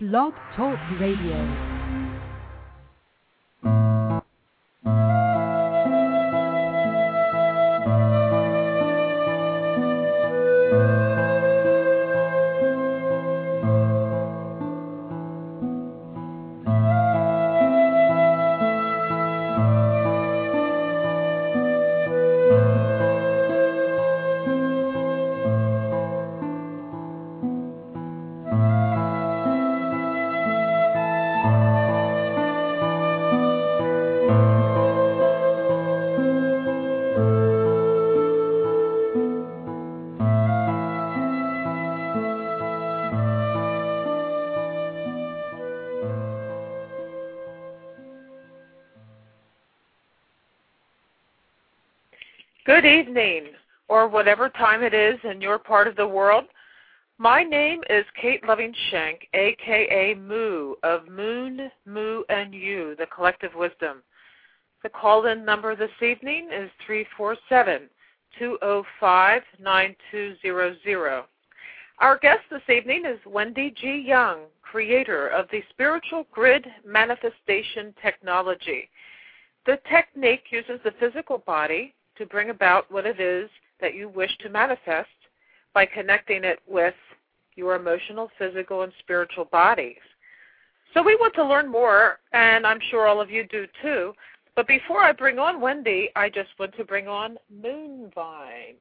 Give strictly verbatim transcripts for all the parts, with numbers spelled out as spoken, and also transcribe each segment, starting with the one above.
Blog Talk Radio. Good evening, or whatever time it is in your part of the world. My name is Kate Loving-Shank, a k a. Moo, of Moon, Moo, and You, the Collective Wisdom. The call-in number this evening is three four seven, two zero five, nine two zero zero. Our guest this evening is Wendy G. Young, creator of the Spiritual Grid Manifestation Technology. The technique uses the physical body to bring about what it is that you wish to manifest by connecting it with your emotional, physical, and spiritual bodies. So we want to learn more, and I'm sure all of you do too. But before I bring on Wendy, I just want to bring on Moonvine.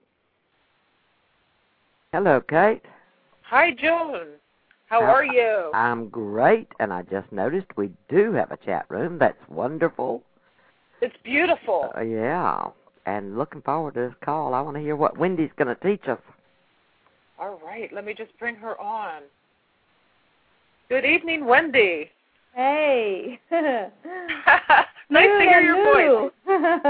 Hello, Kate. Hi, Joan. How uh, are you? I'm great, and I just noticed we do have a chat room. That's wonderful. It's beautiful. Uh, yeah. And looking forward to this call. I want to hear what Wendy's going to teach us. All right. Let me just bring her on. Good evening, Wendy. Hey. Nice to hear your voice.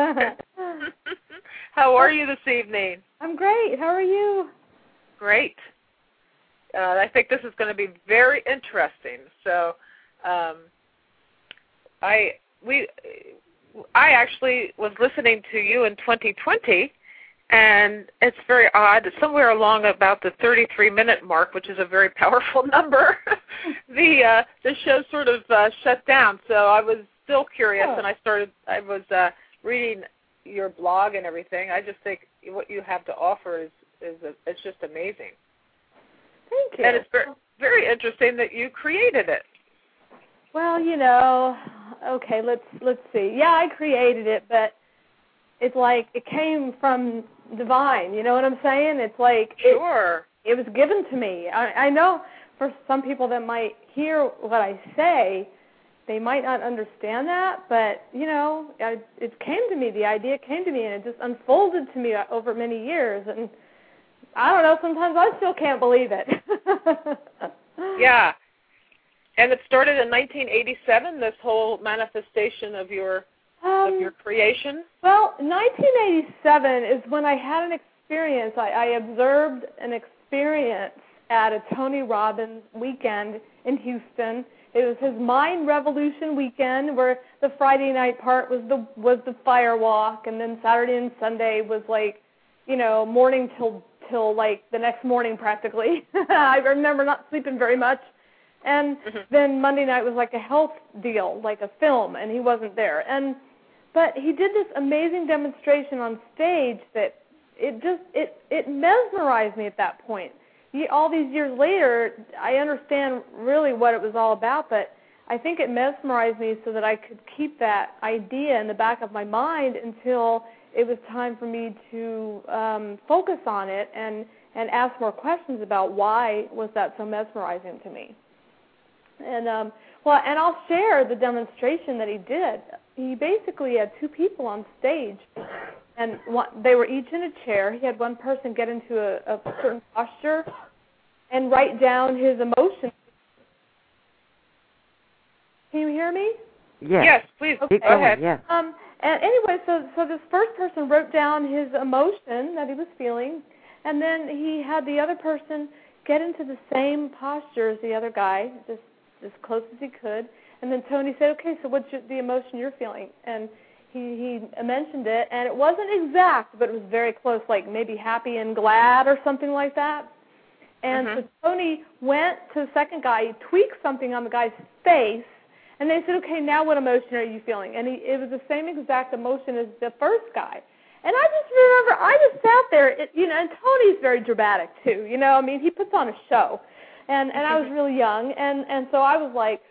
How are you this evening? I'm great. How are you? Great. Uh, I think this is going to be very interesting. So, um, I we. I actually was listening to you in twenty twenty, and it's very odd. Somewhere along about the thirty-three minute mark, which is a very powerful number, the uh, the show sort of uh, shut down. So I was still curious, oh. and I started. I was uh, reading your blog and everything. I just think what you have to offer is is a, it's just amazing. Thank you. And it's very very interesting that you created it. Well, you know, okay, let's let's see. Yeah, I created it, but it's like it came from divine. You know what I'm saying? It's like sure. it, it was given to me. I, I know for some people that might hear what I say, they might not understand that, but you know, I, it came to me. The idea came to me, and it just unfolded to me over many years. And I don't know. Sometimes I still can't believe it. Yeah. And it started in nineteen eighty-seven, this whole manifestation of your um, of your creation? Well, nineteen eighty-seven is when I had an experience. I, I observed an experience at a Tony Robbins weekend in Houston. It was his Mind Revolution weekend, where the Friday night part was the was the fire walk, and then Saturday and Sunday was like, you know, morning till till like the next morning practically. I remember not sleeping very much. And mm-hmm. then Monday night was like a health deal, like a film, and he wasn't there. And but he did this amazing demonstration on stage that it just it it mesmerized me at that point. He, all these years later, I understand really what it was all about, but I think it mesmerized me so that I could keep that idea in the back of my mind until it was time for me to um, focus on it and and ask more questions about why was that so mesmerizing to me. And um, well, and I'll share the demonstration that he did. He basically had two people on stage, and one, they were each in a chair. He had one person get into a, a certain posture and write down his emotions. Can you hear me? Yes. Yes, please. Okay. Go ahead. Yes. Um, and anyway, so so this first person wrote down his emotion that he was feeling, and then he had the other person get into the same posture as the other guy, just as close as he could, and then Tony said, okay, so what's your, the emotion you're feeling? And he, he mentioned it, and it wasn't exact, but it was very close, like maybe happy and glad or something like that. And mm-hmm. so Tony went to the second guy, he tweaked something on the guy's face, and they said, okay, now what emotion are you feeling? And he, it was the same exact emotion as the first guy. And I just remember, I just sat there, it, you know, and Tony's very dramatic too, you know, I mean, he puts on a show. And and I was really young, and, and so I was like,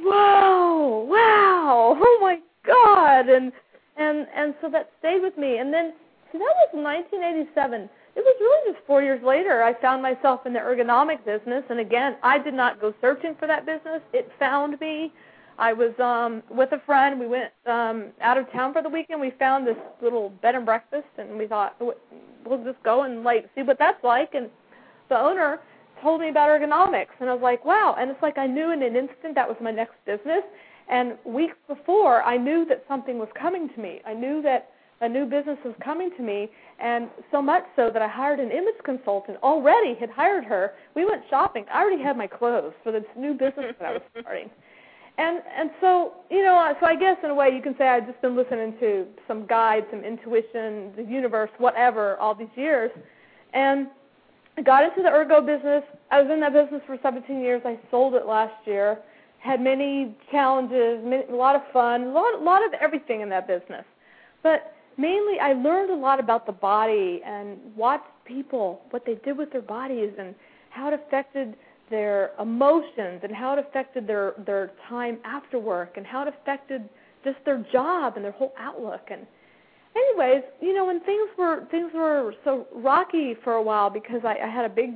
whoa, wow, oh my God. And and and so that stayed with me. And then, so that was nineteen eighty-seven. It was really just four years later I found myself in the ergonomic business. And again, I did not go searching for that business. It found me. I was um, with a friend. We went um, out of town for the weekend. We found this little bed and breakfast, and we thought, we'll just go and like see what that's like. And the owner told me about ergonomics, and I was like, wow. And it's like I knew in an instant that was my next business. And weeks before, I knew that something was coming to me. I knew that a new business was coming to me, and so much so that I hired an image consultant, already had hired her. We went shopping. I already had my clothes for this new business that I was starting. And and so, you know, so I guess in a way you can say I've just been listening to some guides, some intuition, the universe, whatever, all these years. And I got into the ergo business. I was in that business for seventeen years. I sold it last year. Had many challenges, many, a lot of fun, a lot, a lot of everything in that business. But mainly I learned a lot about the body and watched people, what they did with their bodies and how it affected their emotions and how it affected their, their time after work and how it affected just their job and their whole outlook. And anyways, you know, when things were things were so rocky for a while because I, I had a big,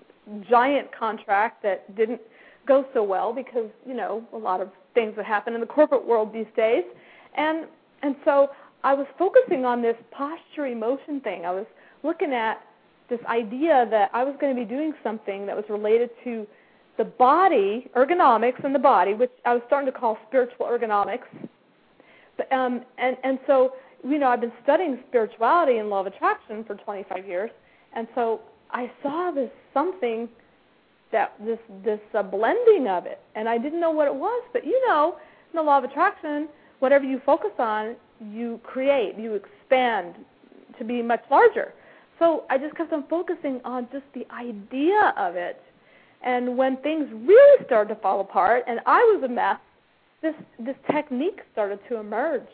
giant contract that didn't go so well because, you know, a lot of things that happen in the corporate world these days. And and so I was focusing on this posture emotion thing. I was looking at this idea that I was going to be doing something that was related to the body, ergonomics and the body, which I was starting to call spiritual ergonomics. But, um, and, and so, you know, I've been studying spirituality and law of attraction for twenty-five years, and so I saw this something, that this this uh, blending of it, and I didn't know what it was. But, you know, in the law of attraction, whatever you focus on, you create, you expand to be much larger. So I just kept on focusing on just the idea of it. And when things really started to fall apart and I was a mess, this this technique started to emerge.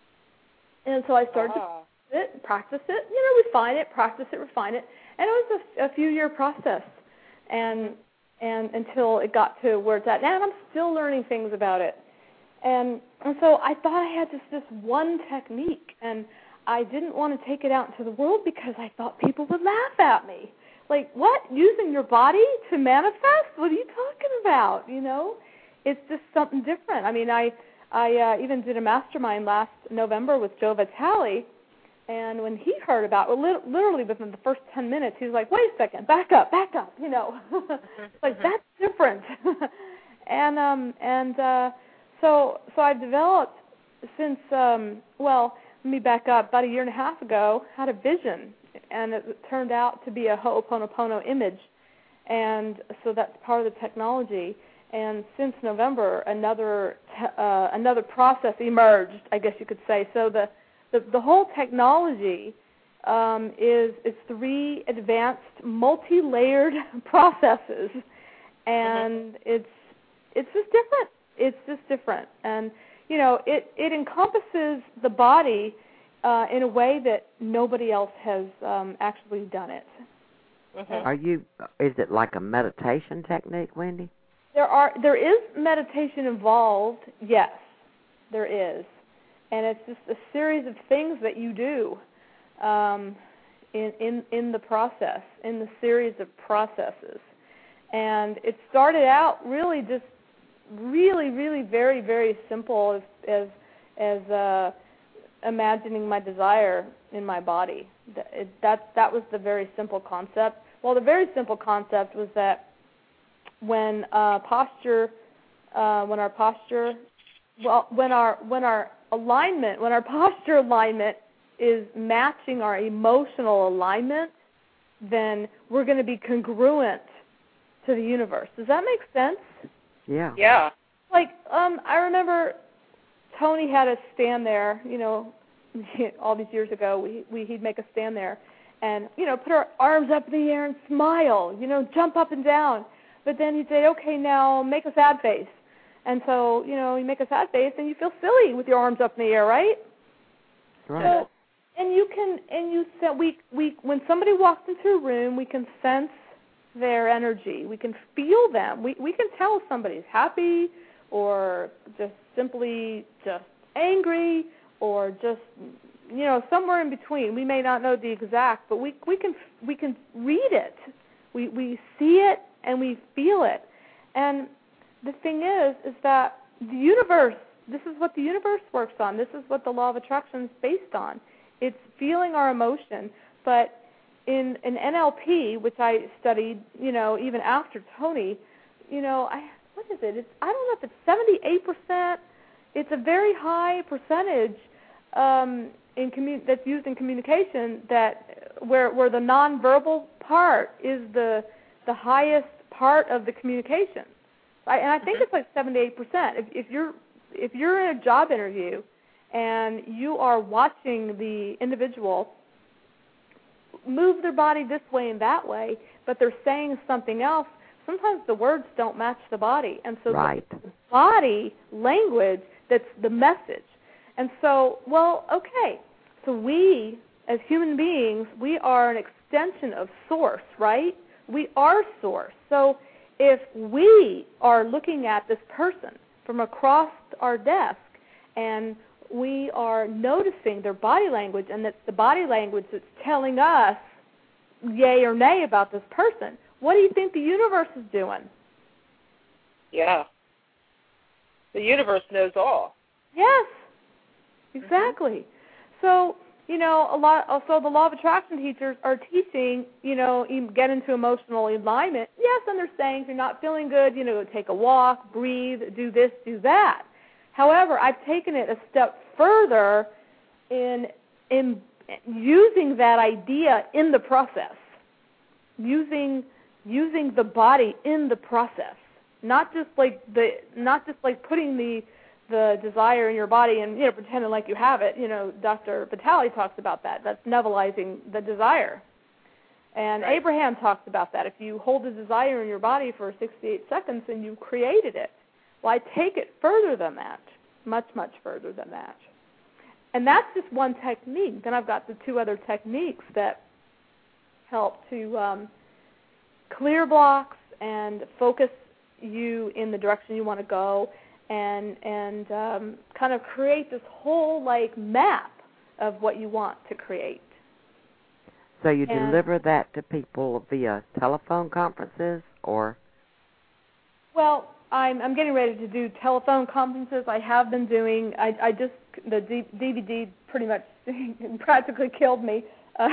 And so I started oh. to practice it, practice it, you know, refine it, practice it, refine it. And it was a, a few-year process and and until it got to where it's at now. And I'm still learning things about it. And, and so I thought I had just this one technique, and I didn't want to take it out into the world because I thought people would laugh at me. Like, what? Using your body to manifest? What are you talking about? You know, it's just something different. I mean, I I uh, even did a mastermind last November with Joe Vitale, and when he heard about it, well, literally within the first ten minutes, he was like, wait a second, back up, back up, you know. Like, that's different. and um and uh, so so I've developed since, um, well, let me back up. About a year and a half ago, had a vision, and it turned out to be a Ho'oponopono image, and so that's part of the technology. And since November, another te- uh, another process emerged, I guess you could say. So the the, the whole technology um, is is three advanced, multi-layered processes, and mm-hmm. it's it's just different. It's just different, and you know, it, it encompasses the body uh, in a way that nobody else has um, actually done it. Mm-hmm. Are you? Is it like a meditation technique, Wendy? There are there is meditation involved. Yes, there is, and it's just a series of things that you do um, in in in the process, in the series of processes, and it started out really just. really, really very, very simple as as, as uh, imagining my desire in my body. That, it, that that was the very simple concept. Well, the very simple concept was that when uh, posture, uh, when our posture, well, when our when our alignment, when our posture alignment is matching our emotional alignment, then we're going to be congruent to the universe. Does that make sense? Yeah. Yeah. Like, um, I remember Tony had us stand there, you know, all these years ago. We, we he'd make us stand there, and, you know, put our arms up in the air and smile, you know, jump up and down. But then he'd say, okay, now make a sad face. And so, you know, you make a sad face and you feel silly with your arms up in the air, right? Right. So, and you can, and you said we, we, when somebody walks into a room, we can sense their energy. We can feel them. We, we can tell if somebody's happy or just simply just angry or just, you know, somewhere in between. We may not know the exact, but we, we can, we can read it. We, we see it and we feel it. And the thing is, is that the universe, this is what the universe works on. This is what the law of attraction is based on. It's feeling our emotion. But in, in N L P, which I studied, you know, even after Tony, you know, I, what is it? It's, I don't know if it's seventy-eight percent. It's a very high percentage um, in commu- that's used in communication that where where the nonverbal part is the the highest part of the communication. I, and I think it's like seventy-eight percent. If, if you're if you're in a job interview and you are watching the individual move their body this way and that way, but they're saying something else, sometimes the words don't match the body. And so right. the body language, that's the message. And so, well, okay, so we as human beings, we are an extension of Source, right? We are Source. So if we are looking at this person from across our desk and we are noticing their body language, and it's the body language that's telling us yay or nay about this person, what do you think the universe is doing? Yeah. The universe knows all. Yes, exactly. Mm-hmm. So, you know, a lot. Also, the law of attraction teachers are teaching, you know, get into emotional alignment. Yes, and they're saying if you're not feeling good, you know, take a walk, breathe, do this, do that. However, I've taken it a step further in in using that idea in the process, using using the body in the process, not just like the not just like putting the the desire in your body and, you know, pretending like you have it. You know, Doctor Vitale talks about that. That's Nevilleizing the desire. And right. Abraham talks about that. If you hold the desire in your body for sixty-eight seconds and you created it, well, I take it further than that, much, much further than that. And that's just one technique. Then I've got the two other techniques that help to um, clear blocks and focus you in the direction you want to go, and and um, kind of create this whole like map of what you want to create. So you and, deliver that to people via telephone conferences, or? Well, I'm I'm getting ready to do telephone conferences. I have been doing. I I just the D- DVD pretty much practically killed me. Uh,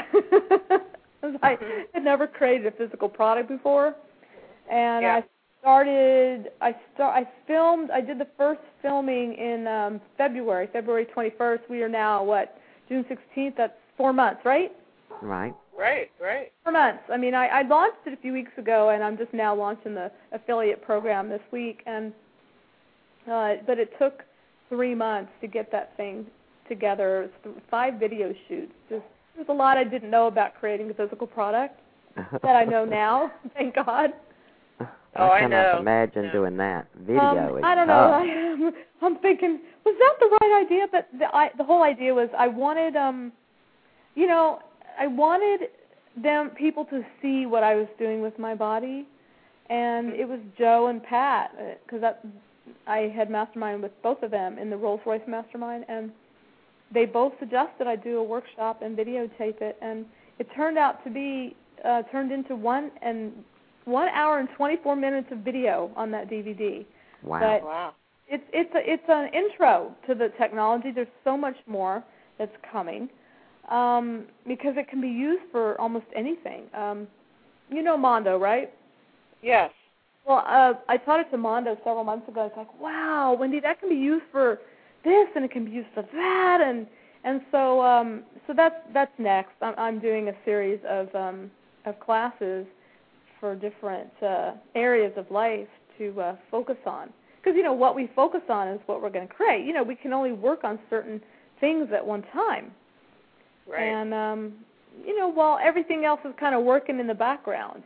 I had never created a physical product before, and yeah. I started. I start. I filmed. I did the first filming in um, February, February twenty-first. We are now what, June sixteenth. That's four months, right? Right. Right. Right. Four months. I mean, I, I launched it a few weeks ago, and I'm just now launching the affiliate program this week. And uh, but it took three months to get that thing together. It was five video shoots. Just, there's a lot I didn't know about creating a physical product that I know now. Thank God. Oh, I I cannot know. imagine Yeah. doing that. Video um, is I don't tough. know. I, I'm thinking, was that the right idea? But the, I, the whole idea was I wanted, um, you know, I wanted them people to see what I was doing with my body, and it was Joe and Pat, because I had mastermind with both of them in the Rolls-Royce mastermind, and they both suggested I do a workshop and videotape it, and it turned out to be uh, turned into one and one hour and twenty-four minutes of video on that D V D. Wow. But wow. It's it's a, it's an intro to the technology. There's so much more that's coming. Um, because it can be used for almost anything. Um, you know Mondo, right? Yes. Well, uh, I taught it to Mondo several months ago. It's like, wow, Wendy, that can be used for this, and it can be used for that, and and so um, so that's that's next. I'm, I'm doing a series of um, of classes for different uh, areas of life to uh, focus on. Because you know what we focus on is what we're going to create. You know, we can only work on certain things at one time. Right. And um, you know, while everything else is kind of working in the background.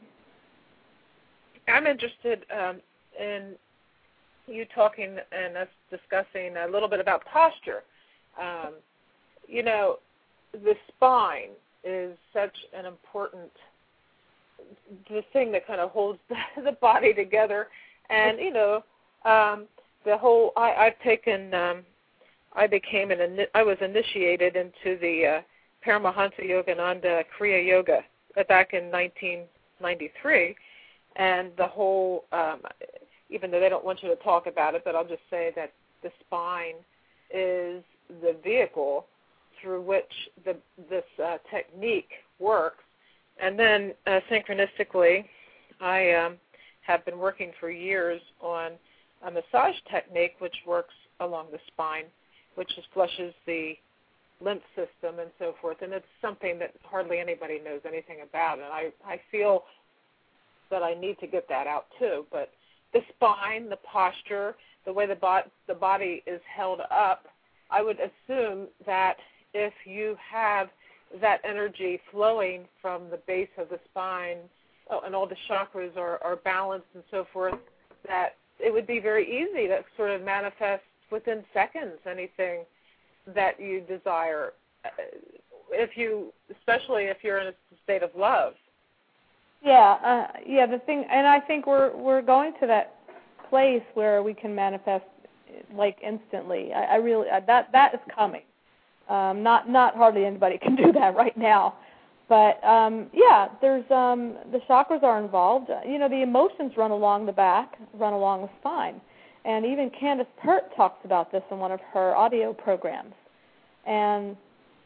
I'm interested um, in you talking and us discussing a little bit about posture. Um, you know, the spine is such an important the thing that kind of holds the, the body together, and you know, um, the whole. I, I've taken. Um, I became an. I was initiated into the uh, Paramahansa Yogananda Kriya Yoga back in nineteen ninety-three, and the whole. Um, even though they don't want you to talk about it, but I'll just say that the spine is the vehicle through which the, this uh, technique works. And then uh, synchronistically, I um, have been working for years on a massage technique which works along the spine, which just flushes the lymph system and so forth. And it's something that hardly anybody knows anything about. And I, I feel that I need to get that out too. But the spine, the posture, the way the, bo- the body is held up, I would assume that if you have that energy flowing from the base of the spine, oh, and all the chakras are, are balanced and so forth, that it would be very easy to sort of manifest within seconds anything that you desire, if you, especially if you're in a state of love. Yeah, uh, yeah. The thing, and I think we're we're going to that place where we can manifest like instantly. I, I really uh, that that is coming. Um, not not hardly anybody can do that right now, but um, yeah, there's um, the chakras are involved. Uh, you know, the emotions run along the back, run along the spine, and even Candace Pert talks about this in one of her audio programs. And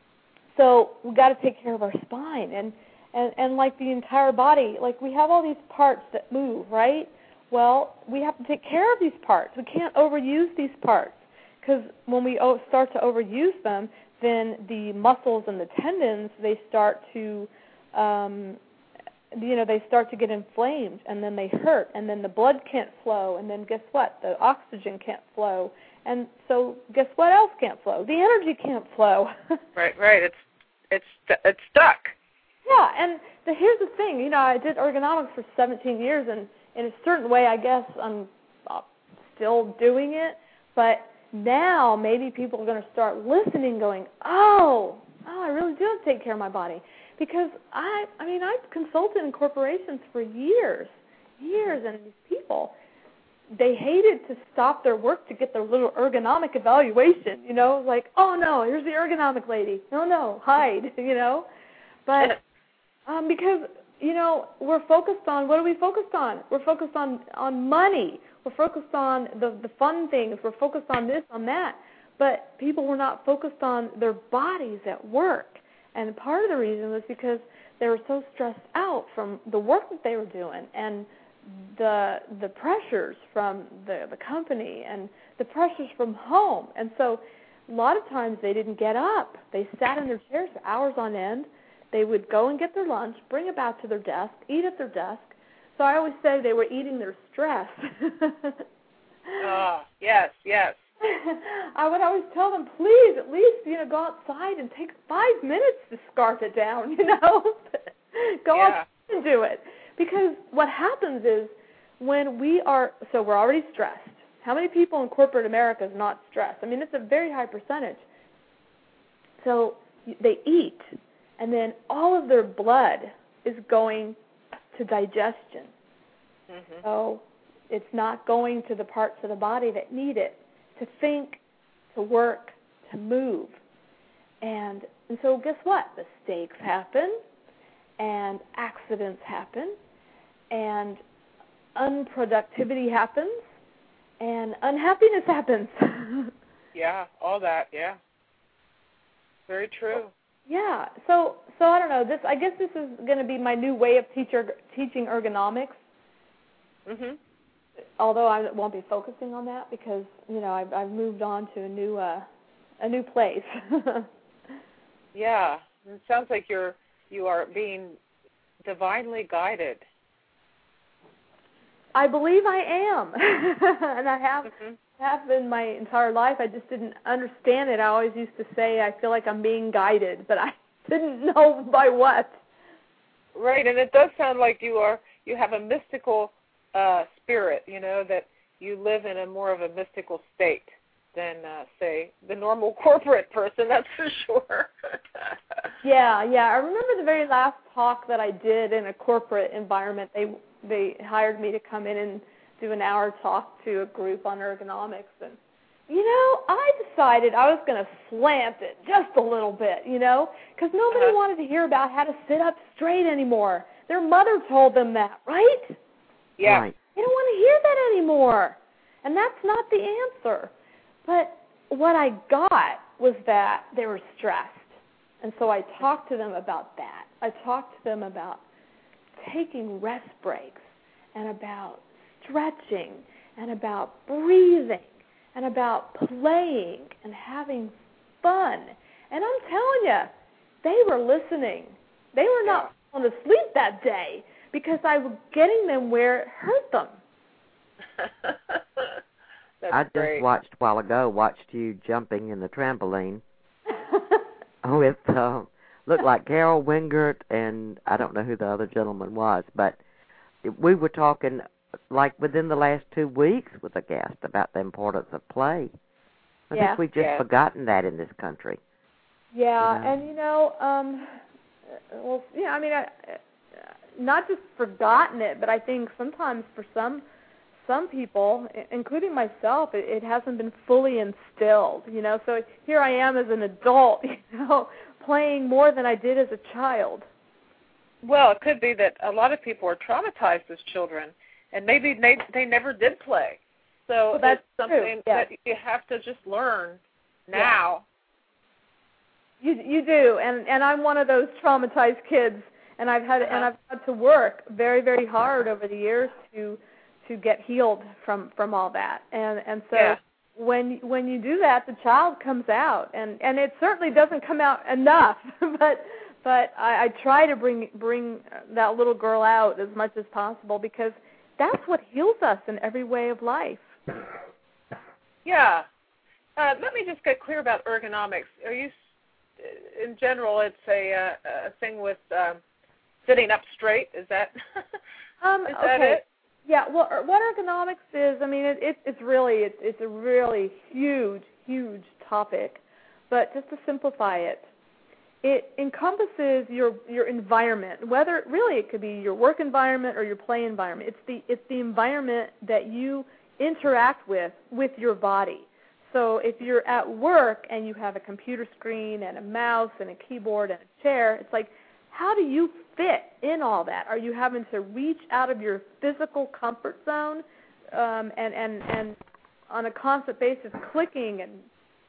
so we got to take care of our spine, and, and and like the entire body. Like we have all these parts that move, right? Well, we have to take care of these parts. We can't overuse these parts, because when we start to overuse them, then the muscles and the tendons, they start to, um, you know, they start to get inflamed, and then they hurt, and then the blood can't flow, and then guess what? The oxygen can't flow, and so guess what else can't flow? The energy can't flow. Right, right. It's it's it's stuck. Yeah, and the, here's the thing. You know, I did ergonomics for seventeen years, and in a certain way, I guess I'm still doing it, but now maybe people are going to start listening, going, oh, oh, I really do have to take care of my body. Because I, I mean, I've consulted in corporations for years, years, and these people, they hated to stop their work to get their little ergonomic evaluation, you know, like, oh, no, here's the ergonomic lady. No, no, hide, you know. But um, because, you know, we're focused on, what are we focused on? We're focused on, on money. We're focused on the, the fun things. We're focused on this, on that. But people were not focused on their bodies at work. And part of the reason was because they were so stressed out from the work that they were doing and the the pressures from the, the company and the pressures from home. And so a lot of times they didn't get up. They sat in their chairs for hours on end. They would go and get their lunch, bring it back to their desk, eat at their desk. So I always say they were eating their stress. Oh, yes, yes. I would always tell them, please, at least, you know, go outside and take five minutes to scarf it down, you know. Go yeah. outside and do it. Because what happens is when we are, so we're already stressed. How many people in corporate America is not stressed? I mean, it's a very high percentage. So they eat, and then all of their blood is going to digestion. Mm-hmm. So it's not going to the parts of the body that need it, to think, to work, to move. And and so guess what? Mistakes happen, and accidents happen, and unproductivity happens, and unhappiness happens. Yeah, all that, yeah. Very true. Yeah, so so I don't know. This I guess this is going to be my new way of teacher, teaching ergonomics. Mhm. Although I won't be focusing on that because you know I've, I've moved on to a new uh, a new place. Yeah, it sounds like you're you are being divinely guided. I believe I am, and I have Mm-hmm. have been my entire life. I just didn't understand it. I always used to say I feel like I'm being guided, but I didn't know by what. Right, and it does sound like you are you have a mystical uh, spirit, you know, that you live in a more of a mystical state than, uh, say, the normal corporate person, that's for sure. yeah, yeah. I remember the very last talk that I did in a corporate environment. They they hired me to come in and do an hour talk to a group on ergonomics. And, you know, I decided I was going to slant it just a little bit, you know, because nobody uh-huh. wanted to hear about how to sit up straight anymore. Their mother told them that, right? Yeah. Right. They don't want to hear that anymore. And that's not the answer. But what I got was that they were stressed. And so I talked to them about that. I talked to them about taking rest breaks and about stretching and about breathing and about playing and having fun. And I'm telling you, they were listening. They were not falling asleep that day because I was getting them where it hurt them. That's I just great. watched a while ago, watched you jumping in the trampoline with, uh, looked like Carol Wingert, and I don't know who the other gentleman was, but we were talking like within the last two weeks with a guest about the importance of play. I yeah. think we've just yeah. forgotten that in this country. Yeah, you know? and you know, um, well, yeah, I mean, I, not just forgotten it, but I think sometimes for some some people, including myself, it, it hasn't been fully instilled, you know. So here I am as an adult, you know, playing more than I did as a child. Well, it could be that a lot of people are traumatized as children, and maybe they they never did play. So well, that's it's something true. Yeah. that you have to just learn now. Yeah. You you do, and and I'm one of those traumatized kids, and I've had uh-huh. and I've had to work very very hard over the years to to get healed from, from all that, and and so yeah. when when you do that, the child comes out, and, and it certainly doesn't come out enough, but but I, I try to bring bring that little girl out as much as possible because that's what heals us in every way of life. Yeah. Uh, let me just get clear about ergonomics. Are you, in general, it's a uh, a thing with um, sitting up straight? Is that um, is that okay. it? Yeah, well, what ergonomics is, I mean, it, it, it's really, it's, it's a really huge, huge topic. But just to simplify it, it encompasses your your environment. Whether really it could be your work environment or your play environment. It's the it's the environment that you interact with with your body. So if you're at work and you have a computer screen and a mouse and a keyboard and a chair, it's like, how do you fit in all that? Are you having to reach out of your physical comfort zone um, and, and, and on a constant basis clicking and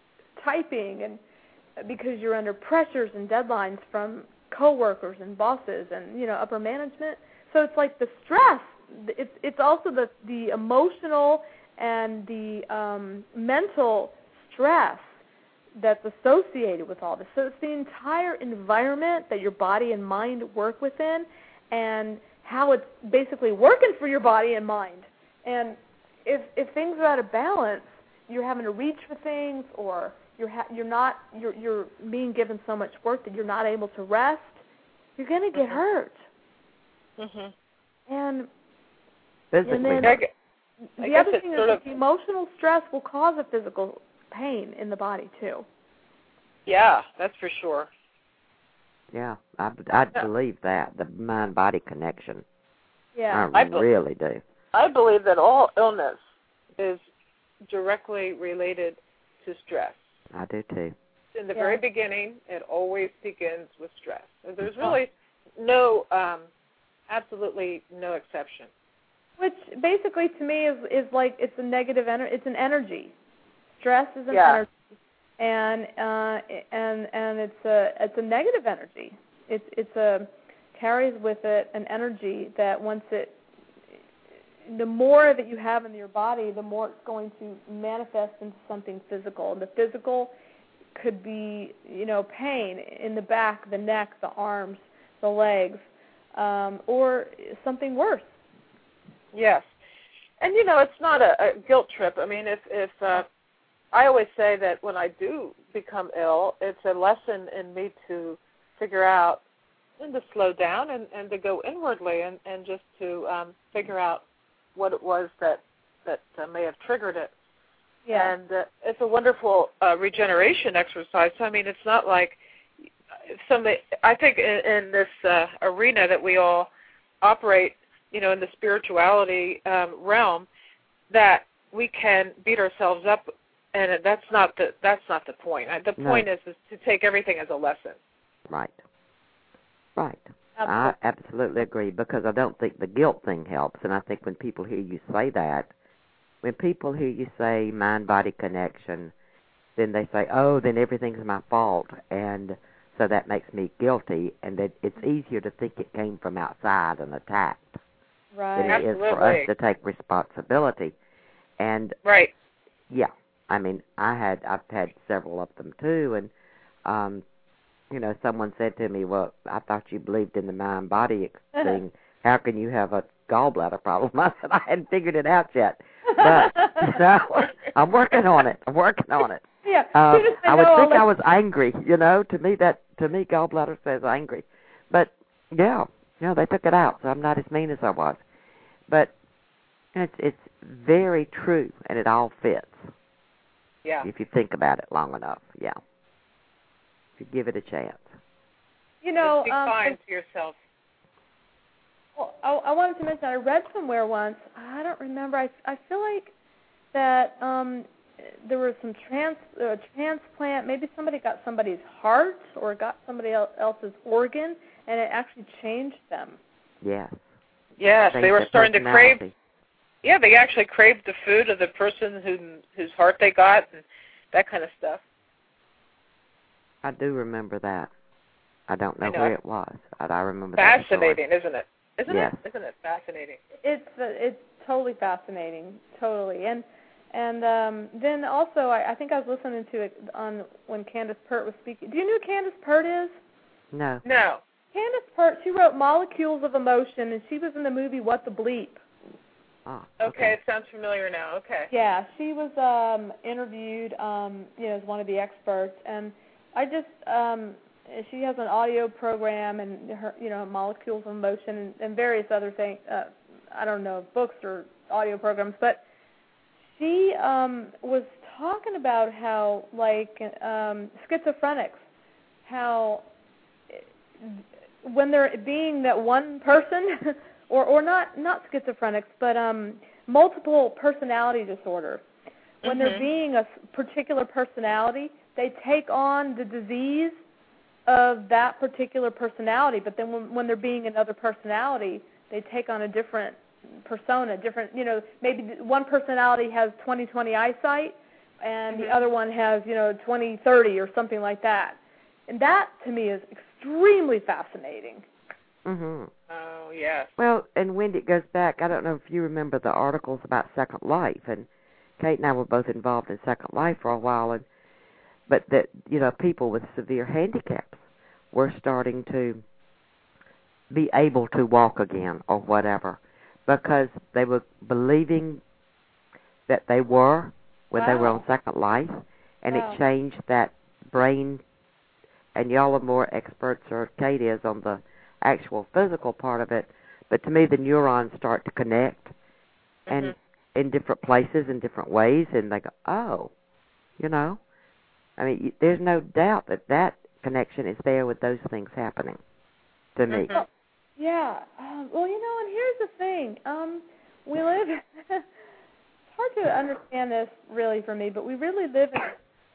typing and because you're under pressures and deadlines from coworkers and bosses and, you know, upper management? So it's like the stress. It's, it's also the, the emotional and the um, mental stress that's associated with all this. So it's the entire environment that your body and mind work within and how it's basically working for your body and mind. And if if things are out of balance, you're having to reach for things or you're ha- you're not you're you're being given so much work that you're not able to rest, you're going to get mm-hmm. hurt. Mhm. And Physically. and then I guess, I the guess other thing is sort that of, the emotional stress will cause a physical pain in the body too. Yeah, that's for sure. Yeah, I, I Yeah. believe that, the mind-body connection. Yeah. I, I be- really do. I believe that all illness is directly related to stress. I do too. In the Yeah. very beginning, it always begins with stress. There's really no, um, absolutely no exception. Which basically, to me, is is like it's a negative energy. It's an energy. Stress is an Yeah. energy, and uh, and and it's a it's a negative energy. It's it's a carries with it an energy that once it, the more that you have in your body, the more it's going to manifest into something physical. And the physical could be, you know, pain in the back, the neck, the arms, the legs, um, or something worse. Yes. And, you know, it's not a, a guilt trip. I mean, if, if uh, I always say that when I do become ill, it's a lesson in me to figure out and to slow down and, and to go inwardly and, and just to um, figure out what it was that, that uh, may have triggered it. Yeah. And uh, it's a wonderful uh, regeneration exercise. So, I mean, it's not like somebody, I think in, in this uh, arena that we all operate, you know, in the spirituality um, realm, that we can beat ourselves up, and that's not the that's not the point. The No. point is, is to take everything as a lesson. Right. Right. Absolutely. I absolutely agree, because I don't think the guilt thing helps. And I think when people hear you say that, when people hear you say mind-body connection, then they say, oh, then everything's my fault, and so that makes me guilty, and that it's easier to think it came from outside and attacked Right. than it is for us to take responsibility. And Right. yeah, I mean, I had I've had several of them too, and um, you know, someone said to me, "Well, I thought you believed in the mind-body thing. How can you have a gallbladder problem?" I said, "I hadn't figured it out yet, but so I'm working on it. I'm working on it." Yeah. Uh, Soon as I I would know, think I'll I let- was angry. You know, to me that to me gallbladder says angry, but yeah, you know, they took it out, so I'm not as mean as I was. But it's it's very true, and it all fits. Yeah. If you think about it long enough, yeah. If you give it a chance. You know, Just be um, kind to yourself. Well, I, I wanted to mention, I read somewhere once, I don't remember, I, I feel like that um, there was some trans, uh, transplant, maybe somebody got somebody's heart or got somebody el- else's organ, and it actually changed them. Yes. Yes, Change they were their starting to crave. personality. Yeah, they actually craved the food of the person who, whose heart they got and that kind of stuff. I do remember that. I don't know, I know. where it was, but I remember that story. Fascinating, isn't it? Isn't Yes. it? Isn't it fascinating? It's uh, it's totally fascinating, totally. And and um, then also, I, I think I was listening to it on when Candace Pert was speaking. Do you know who Candace Pert is? No. No. Candace Pert, she wrote Molecules of Emotion, and she was in the movie What the Bleep. Oh, Okay, it sounds familiar now. Okay. Yeah, she was um, interviewed, um, you know, as one of the experts, and I just, um, she has an audio program and her, you know, Molecules of Emotion and, and various other things. Uh, I don't know, books or audio programs, but she um, was talking about how, like, um, schizophrenics, how when they're being that one person. Or, or not, not schizophrenics, but um, multiple personality disorder. When Mm-hmm. they're being a particular personality, they take on the disease of that particular personality. But then when, when they're being another personality, they take on a different persona, different, you know, maybe one personality has twenty twenty eyesight, and Mm-hmm. the other one has, you know, twenty thirty or something like that. And that, to me, is extremely fascinating. Mm-hmm. Oh, yes. Well, and when it goes back, I don't know if you remember the articles about Second Life, and Kate and I were both involved in Second Life for a while, and but that, you know, people with severe handicaps were starting to be able to walk again or whatever, because they were believing that they were when they were on Wow. Second Life, and Wow. it changed that brain. And y'all are more experts, or Kate is, on the actual physical part of it, but to me the neurons start to connect and Mm-hmm. in different places in different ways, and they go, oh, you know, I mean, there's no doubt that that connection is there with those things happening to me. Mhm. Yeah. Um, well, you know, and here's the thing. Um, we live. It's hard to understand this really for me, but we really live in.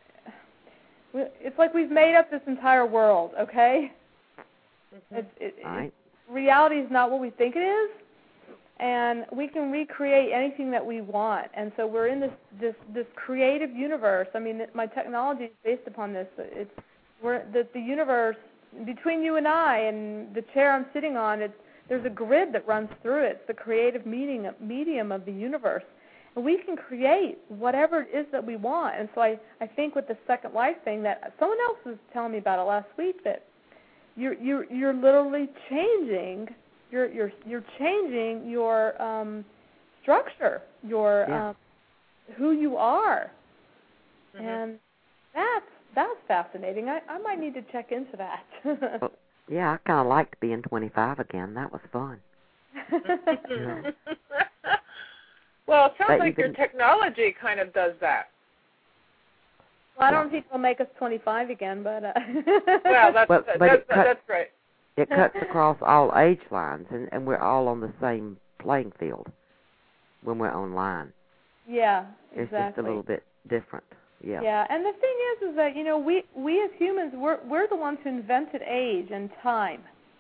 we- It's like we've made up this entire world. Okay. Mm-hmm. It's, it, Right. it's, reality is not what we think it is, and we can recreate anything that we want. And so we're in this this this creative universe. I mean, my technology is based upon this. It's we're the the universe between you and I and the chair I'm sitting on. It's there's a grid that runs through it. It's the creative medium medium of the universe, and we can create whatever it is that we want. And so I I think with the Second Life thing, that someone else was telling me about it last week, that You're you're you're literally changing. You're you're you're changing your um, structure, your Yeah. um, who you are, Mm-hmm. and that's that's fascinating. I, I might need to check into that. Well, yeah, I kind of liked being twenty-five again. That was fun. Yeah. Well, it sounds But like even, your technology kind of does that. Well, I don't think it'll make us twenty-five again, but... Uh, well, that's, but, that, but that's, cut, that's great. It cuts across all age lines, and, and we're all on the same playing field when we're online. Yeah, exactly. It's just a little bit different. Yeah. Yeah, and the thing is, is that, you know, we, we as humans, we're, we're the ones who invented age and time.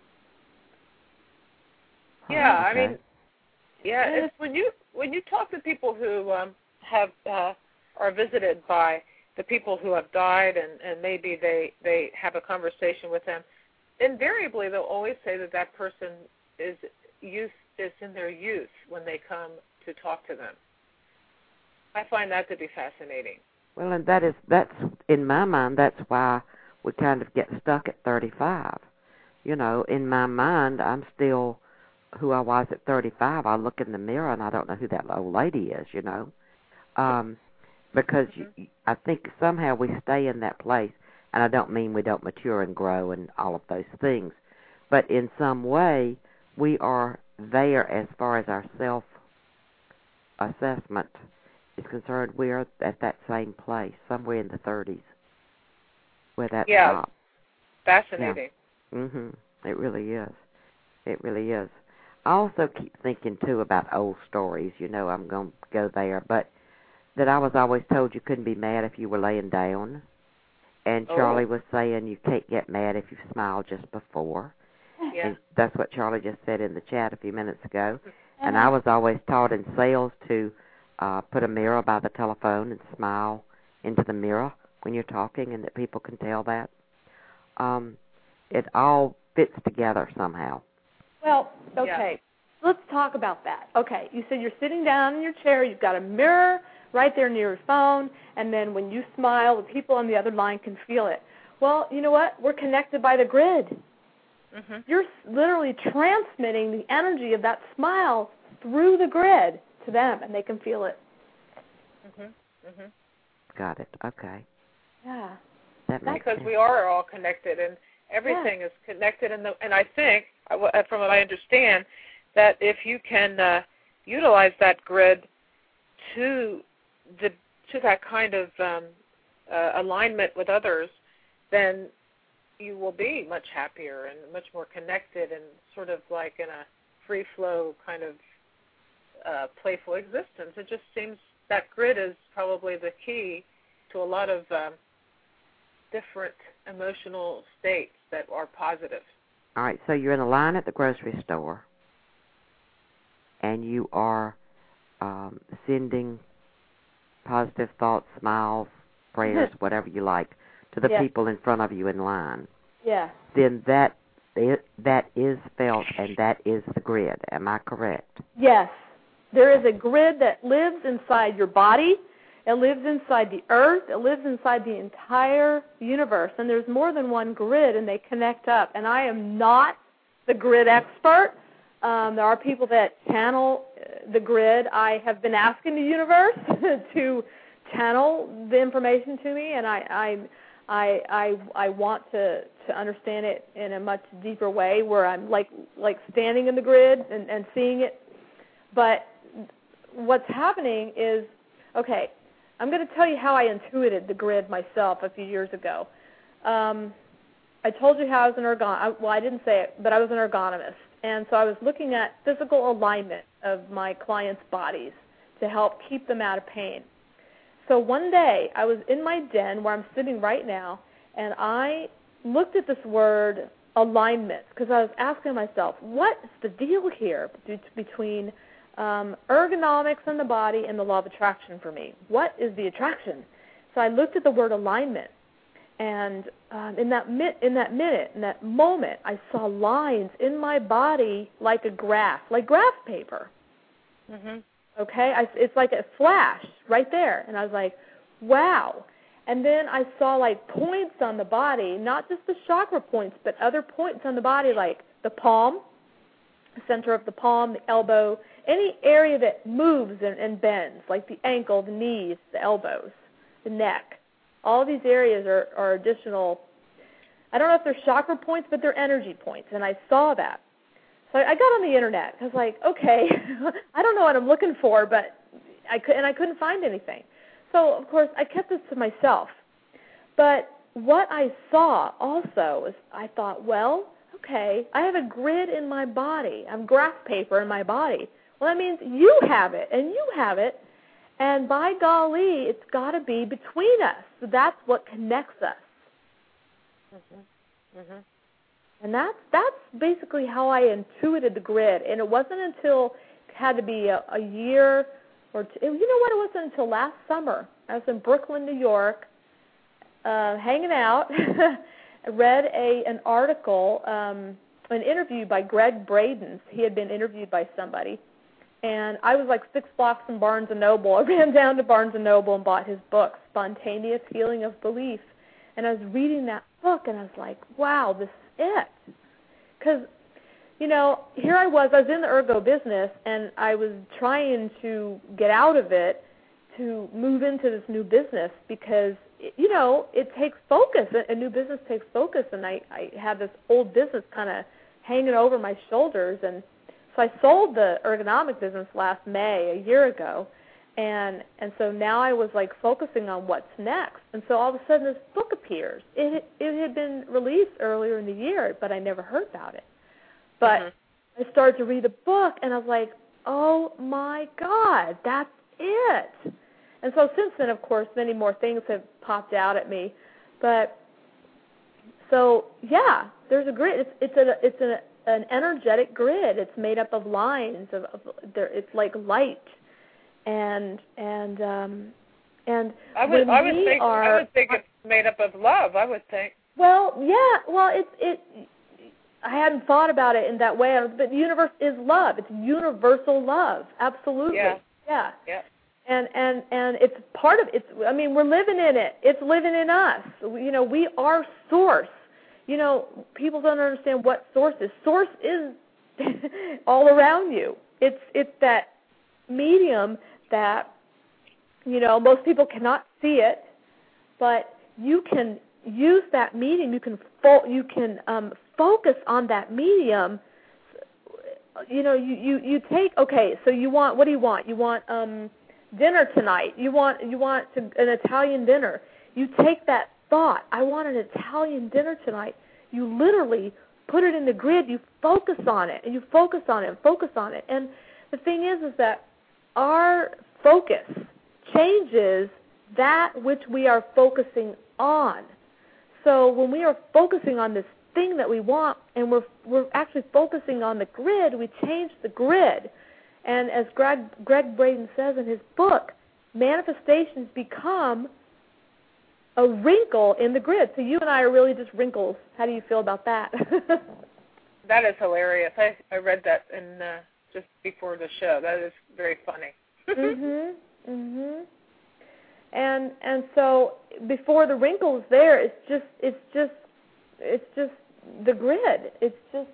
Yeah, Oh, okay. I mean, yeah, it's when you when you talk to people who um, have uh, are visited by the people who have died, and, and maybe they, they have a conversation with them, invariably they'll always say that that person is youth is in their youth when they come to talk to them. I find that to be fascinating. Well, and that is that's in my mind. That's why we kind of get stuck at thirty-five. You know, in my mind, I'm still who I was at thirty-five. I look in the mirror and I don't know who that old lady is. You know, um, because mm-hmm. you, I think somehow we stay in that place. And I don't mean we don't mature and grow and all of those things, but in some way we are there as far as our self-assessment is concerned. We are at that same place, somewhere in the thirties, where that yeah. stops. Fascinating. Yeah. Mhm. It really is. It really is. I also keep thinking too about old stories. You know, I'm going to go there, but that I was always told you couldn't be mad if you were laying down. And Charlie oh. was saying you can't get mad if you smile just before. Yeah. And that's what Charlie just said in the chat a few minutes ago. Uh-huh. And I was always taught in sales to uh, put a mirror by the telephone and smile into the mirror when you're talking, and that people can tell that. Um, it all fits together somehow. Well, okay. Yeah. Let's talk about that. Okay, you said you're sitting down in your chair, you've got a mirror right there near your phone, and then when you smile, the people on the other line can feel it. Well, you know what? We're connected by the grid. Mm-hmm. You're literally transmitting the energy of that smile through the grid to them, and they can feel it. Mm-hmm. Mm-hmm. Got it. Okay. Yeah. That makes because sense. we are all connected, and everything yeah. is connected. And, the, and I think, from what I understand, that if you can uh, utilize that grid to The, to that kind of um, uh, alignment with others, then you will be much happier and much more connected and sort of like in a free flow kind of uh, playful existence. It just seems that grid is probably the key to a lot of um, different emotional states that are positive. All right, so you're in a line at the grocery store, and you are um, sending positive thoughts, smiles, prayers, whatever you like, to the yeah. people in front of you in line. Yeah. Then that it, that is felt, and that is the grid. Am I correct? Yes. There is a grid that lives inside your body. It lives inside the earth. It lives inside the entire universe. And there's more than one grid, and they connect up. And I am not the grid expert. Um, there are people that channel the grid. I have been asking the universe to channel the information to me, and I I I I, I want to, to understand it in a much deeper way, where I'm like like standing in the grid and, and seeing it. But what's happening is, okay, I'm going to tell you how I intuited the grid myself a few years ago. Um, I told you how I was an ergon. Well, I didn't say it, but I was an ergonomist. And so I was looking at physical alignment of my clients' bodies to help keep them out of pain. So one day I was in my den where I'm sitting right now, and I looked at this word alignment because I was asking myself, what's the deal here between um, ergonomics in the body and the law of attraction for me? What is the attraction? So I looked at the word alignment. And um, in that mi- in that minute, in that moment, I saw lines in my body like a graph, like graph paper. Mm-hmm. Okay, I, it's like a flash right there, and I was like, wow. And then I saw like points on the body, not just the chakra points, but other points on the body, like the palm, the center of the palm, the elbow, any area that moves and, and bends, like the ankle, the knees, the elbows, the neck. All these areas are, are additional, I don't know if they're chakra points, but they're energy points, and I saw that. So I got on the internet. I was like, okay, I don't know what I'm looking for, but I could, and I couldn't find anything. So, of course, I kept this to myself. But what I saw also was I thought, well, okay, I have a grid in my body. I'm graph paper in my body. Well, that means you have it, and you have it, and by golly, it's got to be between us. So that's what connects us. Mm-hmm. Mm-hmm. And that's, that's basically how I intuited the grid. And it wasn't until it had to be a, a year or two. You know what? It wasn't until last summer. I was in Brooklyn, New York, uh, hanging out. I read a an article, um, an interview by Greg Braden. He had been interviewed by somebody. And I was like six blocks from Barnes and Noble. I ran down to Barnes and Noble and bought his book, Spontaneous Healing of Belief. And I was reading that book, and I was like, wow, this is it. Because, you know, here I was, I was in the ergo business, and I was trying to get out of it to move into this new business because, you know, it takes focus. A new business takes focus, and I, I had this old business kind of hanging over my shoulders. And so I sold the ergonomic business last May, a year ago, and and so now I was, like, focusing on what's next. And so all of a sudden this book appears. It, it had been released earlier in the year, but I never heard about it. But mm-hmm. I started to read the book, and I was like, oh, my God, that's it. And so since then, of course, many more things have popped out at me. But so, yeah, there's a grid. It's it's a it's a, an energetic grid. It's made up of lines. Of, of there, it's like light, and and um, and I would when I would we think are, I would think it's made up of love. I would think. Well, yeah. Well, it's it. I hadn't thought about it in that way, but the universe is love. It's universal love. Absolutely. Yeah. Yeah. Yeah. And, and and it's part of it's. I mean, we're living in it. It's living in us. You know, we are source. You know, people don't understand what source is. Source is all around you. It's it's that medium that, you know, most people cannot see it, but you can use that medium. You can fo- you can um, focus on that medium. You know, you, you, you take okay. So you want what do you want? You want um. dinner tonight. You want you want to, an Italian dinner. You take that thought, I want an Italian dinner tonight. You literally put it in the grid. You focus on it, and you focus on it, and focus on it. And the thing is, is that our focus changes that which we are focusing on. So when we are focusing on this thing that we want, and we're we're actually focusing on the grid, we change the grid. And as Greg, Greg Braden says in his book, manifestations become a wrinkle in the grid. So you and I are really just wrinkles. How do you feel about that? That is hilarious. I, I read that in uh, just before the show. That is very funny. mhm. Mhm. And and so before the wrinkle is there, it's just it's just it's just the grid. It's just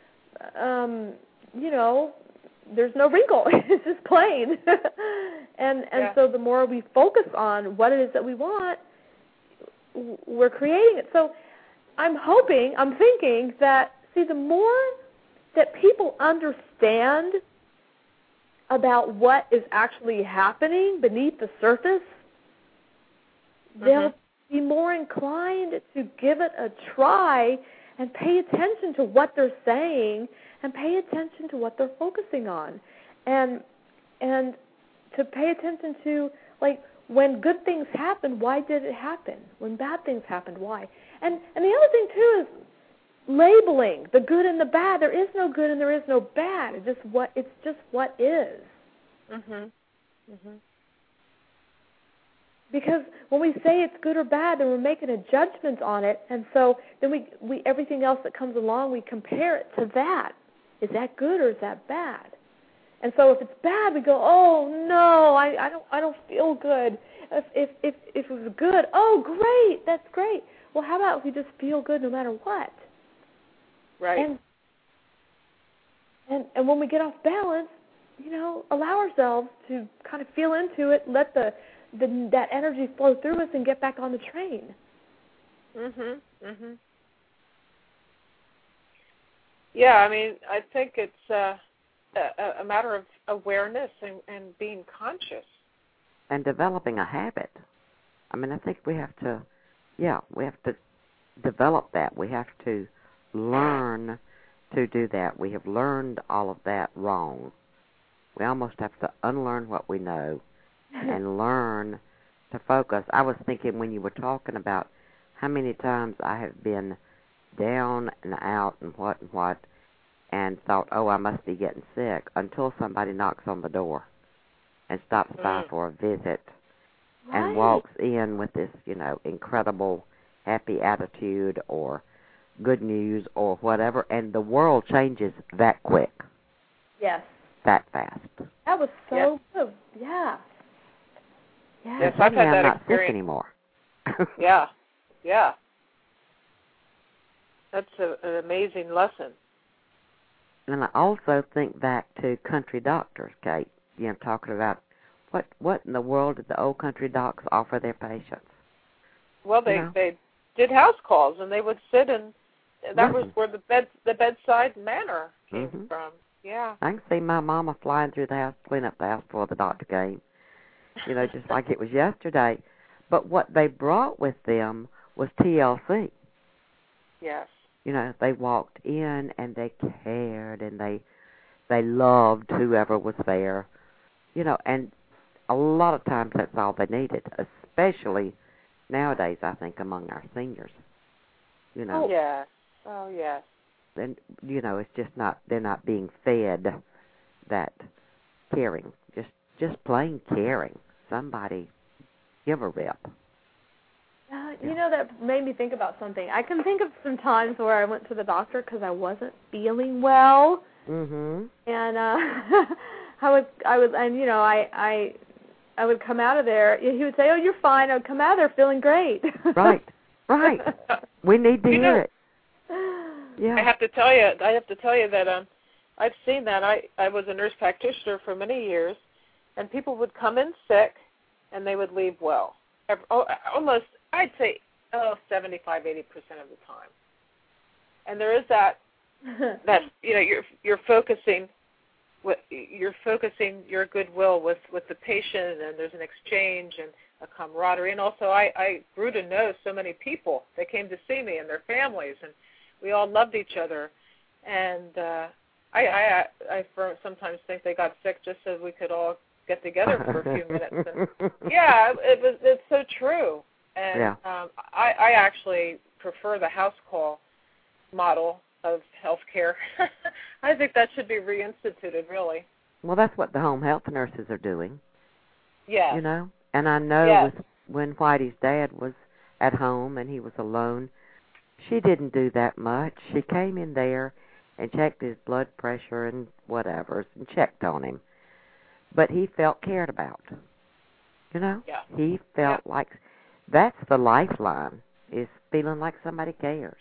um, you know. There's no wrinkle. It's just plain. and and yeah. so the more we focus on what it is that we want, we're creating it. So I'm hoping, I'm thinking that, see, the more that people understand about what is actually happening beneath the surface, mm-hmm. they'll be more inclined to give it a try and pay attention to what they're saying and pay attention to what they're focusing on. And and to pay attention to, like, when good things happen, why did it happen? When bad things happened, why? And and the other thing, too, is labeling the good and the bad. There is no good and there is no bad. It's just what, it's just what is. Mhm. Mhm. Because when we say it's good or bad, then we're making a judgment on it, and so then we, we everything else that comes along, we compare it to that. Is that good or is that bad? And so if it's bad, we go, oh no, I, I don't I don't feel good. If if if if it was good, oh great, that's great. Well, how about if we just feel good no matter what? Right. And and and when we get off balance, you know, allow ourselves to kind of feel into it, let the the, that energy flow through us and get back on the train. Mhm. Mhm. Yeah, I mean, I think it's uh, a, a matter of awareness and, and being conscious. And developing a habit. I mean, I think we have to, yeah, we have to develop that. We have to learn to do that. We have learned all of that wrong. We almost have to unlearn what we know and learn to focus. I was thinking when you were talking about how many times I have been down and out and what and what and thought, oh, I must be getting sick, until somebody knocks on the door and stops by Mm. for a visit Right. and walks in with this, you know, incredible happy attitude or good news or whatever, and the world changes that quick, Yes. that fast. That was so Yes. good. Yeah. Yeah. Yes, And I've had suddenly that I'm not experience. sick anymore. Yeah, yeah. That's a, an amazing lesson. And I also think back to country doctors, Kate. You know, talking about what what in the world did the old country docs offer their patients? Well, they Yeah. they did house calls, and they would sit and that was Listen. where the bed the bedside manner came Mhm. from. Yeah. I can see my mama flying through the house, clean up the house before the doctor came. You know, just like it was yesterday. But what they brought with them was T L C. Yes. You know, they walked in and they cared and they they loved whoever was there. You know, and a lot of times that's all they needed, especially nowadays, I think, among our seniors. You know, Oh yes. Oh yes. and you know, it's just not they're not being fed that caring, just just plain caring. Somebody give a rip. Uh, you know, that made me think about something. I can think of some times where I went to the doctor because I wasn't feeling well, Mhm. and uh, I would, I would, and you know, I, I, I would come out of there. He would say, "Oh, you're fine." I would come out of there feeling great. Right. Right. We need to You hear know, it. Yeah. I have to tell you, I have to tell you that um, I've seen that. I I was a nurse practitioner for many years, and people would come in sick, and they would leave well. Every, oh, almost, I'd say, oh, seventy-five, eighty percent of the time. And there is that that you know you're you're focusing, with, you're focusing your goodwill with with the patient, and there's an exchange and a camaraderie. And also, I I grew to know so many people that came to see me and their families, and we all loved each other. And uh, I I I for sometimes think they got sick just so we could all get together for a few minutes. And, yeah, it was it's so true. And Yeah. um, I I actually prefer the house call model of healthcare. I think that should be reinstituted, really. Well, that's what the home health nurses are doing. Yeah. You know, and I know Yes. with when Whitey's dad was at home and he was alone, she didn't do that much. She came in there and checked his blood pressure and whatever and checked on him. But he felt cared about. You know? Yeah. He felt Yeah. like that's the lifeline, is feeling like somebody cares.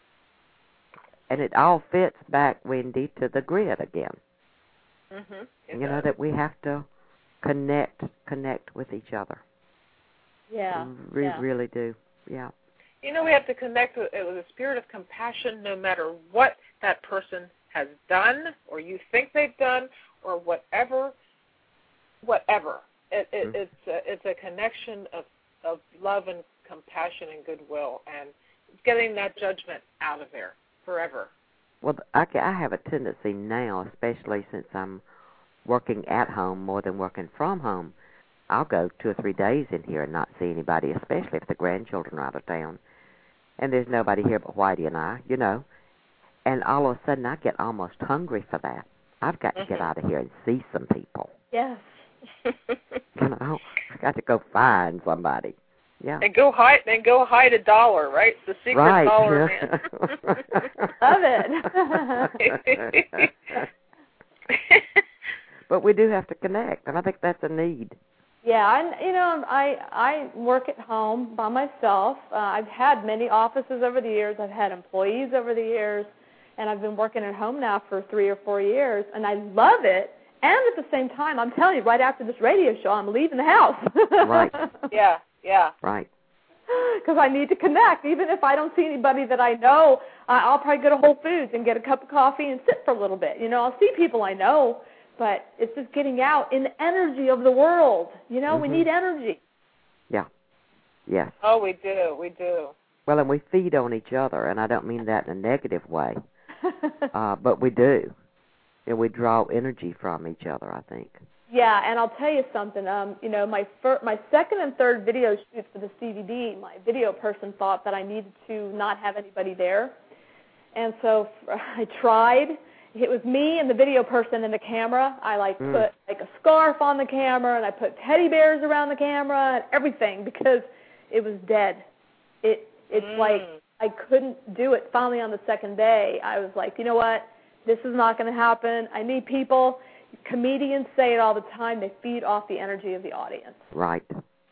And it all fits back, Wendy, to the grid again. Mhm. You know, that we have to connect connect with each other. Yeah. We yeah. really do. Yeah. You know, we have to connect with, with a spirit of compassion no matter what that person has done or you think they've done or whatever, whatever. It, it, Mm-hmm. It's a, it's a connection of, of love and compassion and goodwill and getting that judgment out of there forever. Well, I, I have a tendency now, especially since I'm working at home more than working from home. I'll go two or three days in here and not see anybody, especially if the grandchildren are out of town. And there's nobody here but Whitey and I, you know. And all of a sudden I get almost hungry for that. I've got to Mm-hmm. get out of here and see some people. Yes. You know, I got to go find somebody. Yeah. And go hide and go hide a dollar, right? It's the secret Right. dollar man. Love it. But we do have to connect, and I think that's a need. Yeah, I you know I I work at home by myself. Uh, I've had many offices over the years. I've had employees over the years, and I've been working at home now for three or four years, and I love it. And at the same time, I'm telling you, right after this radio show, I'm leaving the house. Right. Yeah, yeah. Right. Because I need to connect. Even if I don't see anybody that I know, uh, I'll probably go to Whole Foods and get a cup of coffee and sit for a little bit. You know, I'll see people I know, but it's just getting out in the energy of the world. You know, mm-hmm. we need energy. Yeah. Yes. Oh, we do. We do. Well, and we feed on each other, and I don't mean that in a negative way, uh, but we do. And we draw energy from each other, I think. Yeah, and I'll tell you something. Um, you know, my fir- my second and third video shoots for the C V D, my video person thought that I needed to not have anybody there. And so I tried. It was me and the video person and the camera. I, like, mm. put, like, a scarf on the camera, and I put teddy bears around the camera and everything because it was dead. It It's mm. like I couldn't do it. Finally, on the second day, I was like, you know what? This is not going to happen. I need people. Comedians say it all the time. They feed off the energy of the audience. Right.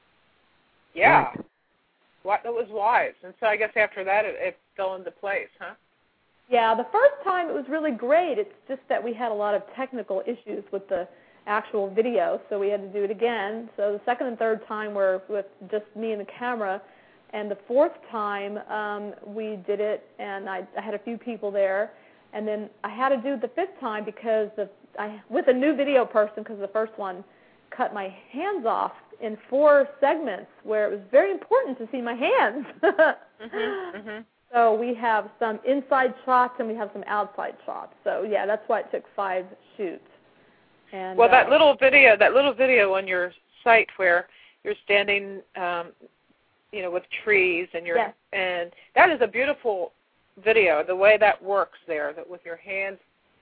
Yeah. Right. What, it was wise. And so I guess after that it, it fell into place, huh? Yeah, the first time it was really great. It's just that we had a lot of technical issues with the actual video, so we had to do it again. So the second and third time were with just me and the camera. And the fourth time um, we did it, and I, I had a few people there. And then I had to do it the fifth time because the I with a new video person because the first one cut my hands off in four segments where it was very important to see my hands. mm-hmm, mm-hmm. So we have some inside shots and we have some outside shots. So yeah, that's why it took five shoots. And well, that uh, little video, that little video on your site where you're standing, um, you know, with trees and you're yes. and that is a beautiful video. The way that works there, that with your hands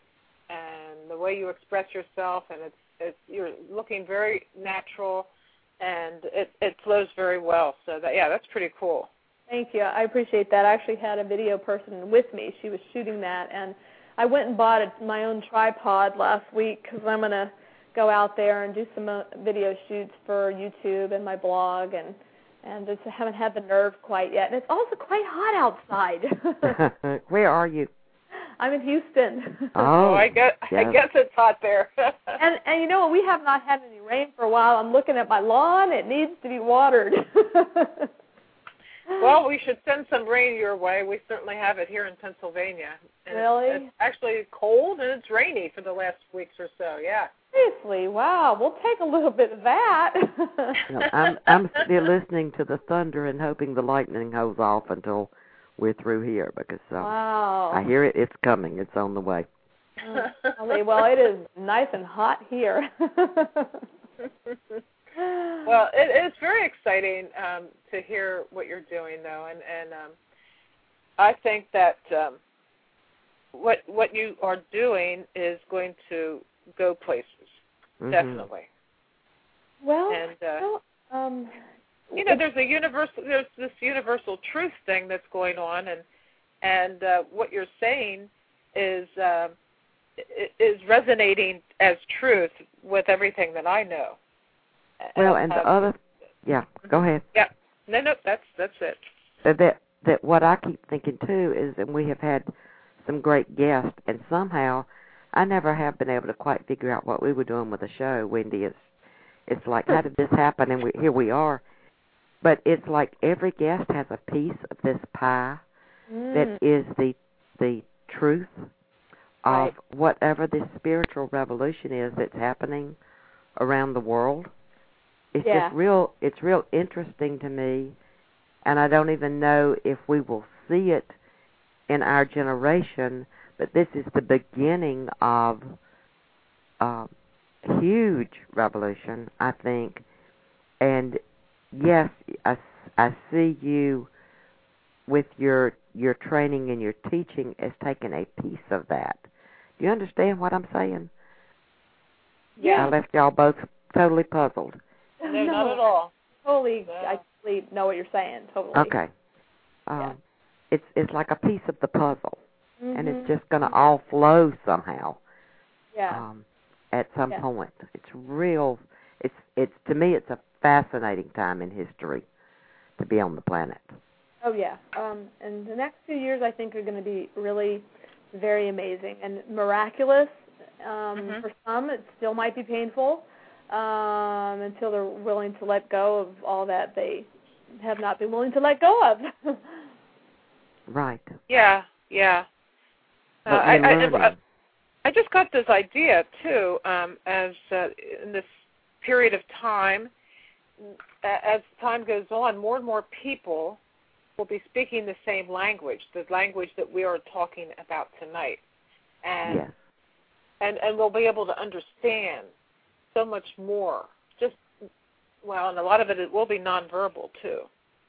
and the way you express yourself, and it's it's you're looking very natural, and it it flows very well. So that yeah, that's pretty cool. Thank you. I appreciate that. I actually had a video person with me. She was shooting that, and I went and bought a, my own tripod last week because I'm going to go out there and do some uh, video shoots for YouTube and my blog, and and just haven't had the nerve quite yet. And it's also quite hot outside. Where are you? I'm in Houston. Oh, oh I guess yeah. I guess it's hot there. and and you know what? We have not had any rain for a while. I'm looking at my lawn. It needs to be watered. Well, we should send some rain your way. We certainly have it here in Pennsylvania. And really? It's, it's actually cold and it's rainy for the last weeks or so. Yeah. Seriously, wow. We'll take a little bit of that. No, I'm I'm still listening to the thunder and hoping the lightning holds off until we're through here because um, wow. I hear it. It's coming. It's on the way. Oh, well, it is nice and hot here. Well, it is very exciting um, to hear what you're doing, though, and and um, I think that um, what what you are doing is going to go places, mm-hmm. definitely. Well, and uh, well um, you know, there's a universal, there's this universal truth thing that's going on, and and uh, what you're saying is uh, is resonating as truth with everything that I know. Well, and the um, other, yeah, go ahead. Yeah, no, no, that's that's it. So that that what I keep thinking too is that we have had some great guests, and somehow I never have been able to quite figure out what we were doing with the show, Wendy. It's it's like, how did this happen? And we, here we are. But it's like every guest has a piece of this pie mm. that is the the truth of right. whatever this spiritual revolution is that's happening around the world. It's yeah. just real, it's real interesting to me, and I don't even know if we will see it in our generation, but this is the beginning of a huge revolution, I think. And yes, I, I see you with your your training and your teaching as taking a piece of that. Do you understand what I'm saying? Yeah. I left y'all both totally puzzled. No, no, not at all. Totally, no. I totally know what you're saying. Totally. Okay. Um, yeah. It's it's like a piece of the puzzle, mm-hmm. and it's just going to all flow somehow. Yeah. Um, at some yeah. point, it's real. It's it's to me, it's a fascinating time in history to be on the planet. Oh yeah. Um, and the next few years, I think, are going to be really very amazing and miraculous. Um, mm-hmm. For some, it still might be painful um, until they're willing to let go of all that they have not been willing to let go of. Right. Yeah, yeah. But Uh, I, you're I, learning. I, I just got this idea, too, um, as uh, in this period of time, as time goes on, more and more people will be speaking the same language, the language that we are talking about tonight. And, yes. and, and we'll be able to understand so much more. Just, well, and a lot of it, it will be nonverbal, too.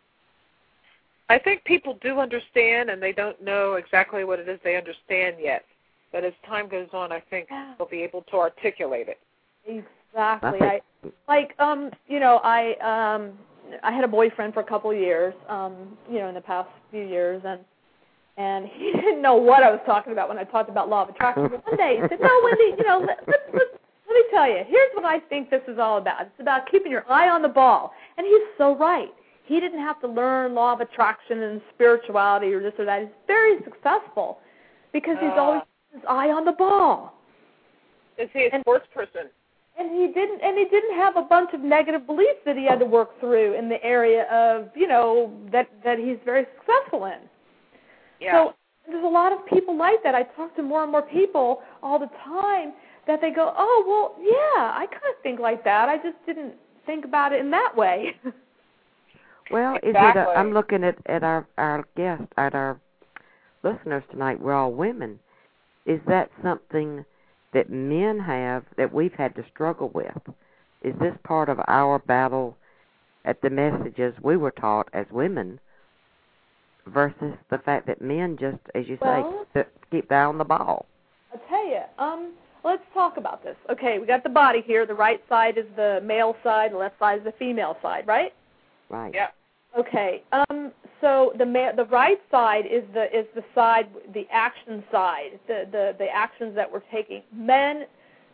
I think people do understand, and they don't know exactly what it is they understand yet. But as time goes on, I think they'll be able to articulate it. Exactly. I, like, um, you know, I um, I had a boyfriend for a couple of years, um, you know, in the past few years, and and he didn't know what I was talking about when I talked about law of attraction. But one day he said, "No, Wendy, you know, let, let, let, let me tell you. Here's what I think this is all about. It's about keeping your eye on the ball." And he's so right. He didn't have to learn law of attraction and spirituality or this or that. He's very successful because he's uh, always got his eye on the ball. Is he a and, sports person? And he didn't. And he didn't have a bunch of negative beliefs that he had to work through in the area of, you know, that that he's very successful in. Yeah. So there's a lot of people like that. I talk to more and more people all the time that they go, "Oh, well, yeah, I kind of think like that. I just didn't think about it in that way." Well, exactly. is it? A, I'm looking at, at our our guests, at our listeners tonight. We're all women. Is that something that men have that we've had to struggle with? Is this part of our battle at the messages we were taught as women versus the fact that men just, as you well, say, keep their eye on the ball? I'll tell you. Um, let's talk about this. Okay, we got the body here. The right side is the male side. The left side is the female side, right? Right. Yeah. Okay. Um, so the ma- the right side is the is the side, the action side, the the, the actions that we're taking. Men,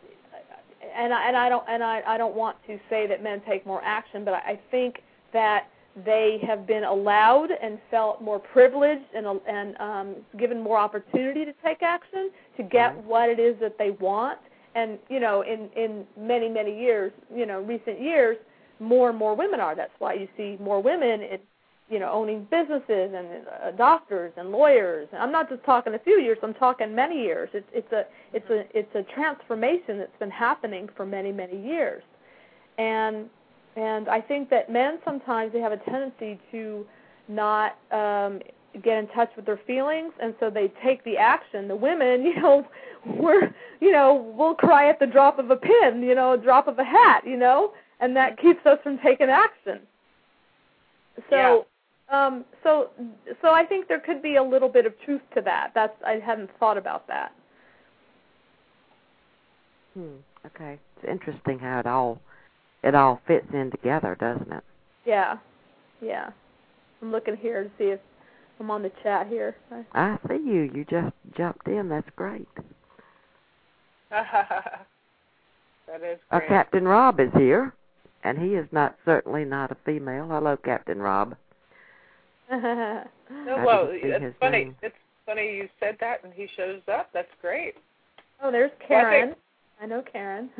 and I, and I don't and I, I don't want to say that men take more action, but I, I think that they have been allowed and felt more privileged and and um, given more opportunity to take action to get right. what it is that they want. And you know, in in many many years, you know, recent years, more and more women are. That's why you see more women in, you know, owning businesses and uh, doctors and lawyers. And I'm not just talking a few years. I'm talking many years. It's it's a it's a it's a transformation that's been happening for many many years. And and I think that men sometimes they have a tendency to not um, get in touch with their feelings, and so they take the action. The women, you know, we're you know we'll cry at the drop of a pin, you know, a drop of a hat, you know. And that keeps us from taking action. So, yeah. um, so, so I think there could be a little bit of truth to that. That's I hadn't thought about that. Hmm. Okay. It's interesting how it all it all fits in together, doesn't it? Yeah. Yeah. I'm looking here to see if I'm on the chat here. I see you. You just jumped in. That's great. That is Uh, great. Captain Rob is here. And he is not certainly not a female. Hello, Captain Rob. No, well, it's funny. Name. It's funny you said that, and he shows up. That's great. Oh, there's Karen. Well, I, I know Karen.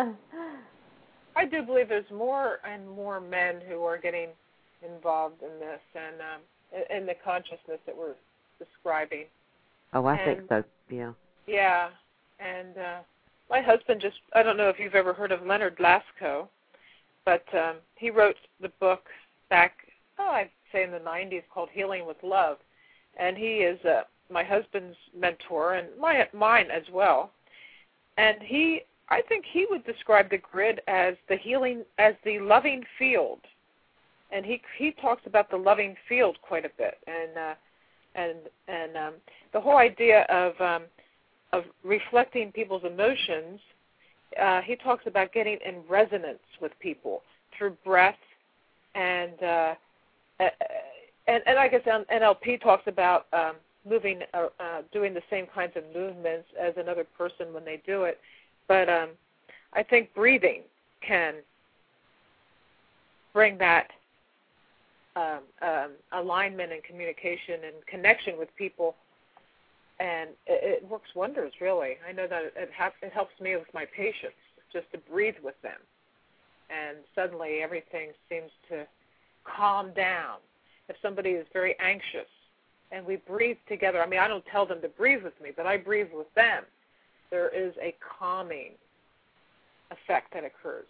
I do believe there's more and more men who are getting involved in this and um, in the consciousness that we're describing. Oh, I and, think so. Yeah. Yeah, and uh, my husband just—I don't know if you've ever heard of Leonard Lasko. But um, he wrote the book back, oh, I'd say in the nineties, called Healing with Love. And he is uh, my husband's mentor and my, mine as well. And he, I think he would describe the grid as the healing, as the loving field. And he he talks about the loving field quite a bit. And uh, and and um, the whole idea of um, of reflecting people's emotions. Uh, he talks about getting in resonance with people through breath, and uh, and, and I guess N L P talks about um, moving, uh, uh, doing the same kinds of movements as another person when they do it. But um, I think breathing can bring that um, um, alignment and communication and connection with people and it, it works wonders, really. I know that it, ha- it helps me with my patients just to breathe with them. And suddenly everything seems to calm down. If somebody is very anxious and we breathe together, I mean, I don't tell them to breathe with me, but I breathe with them, there is a calming effect that occurs.